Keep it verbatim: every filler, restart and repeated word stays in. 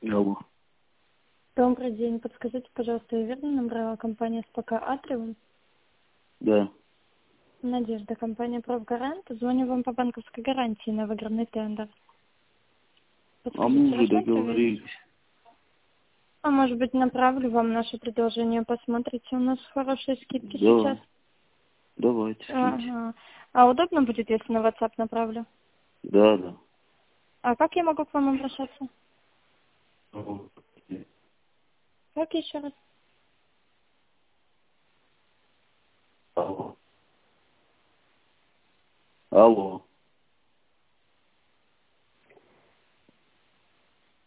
Алло. Добрый день. Подскажите, пожалуйста, я верно набрала компания СПК «Атриум»? Да. Надежда, компания «Профгарант». Звоню вам по банковской гарантии на выигранный тендер. А мы Подскажите, уже можно проверить? договорились. А может быть, направлю вам наше предложение, посмотрите, у нас хорошие скидки сейчас. Да. Давайте, скиньте. Ага. А удобно будет, если на WhatsApp направлю? Да, да. А как я могу к вам обращаться? Алло. Как еще раз? Алло. Алло.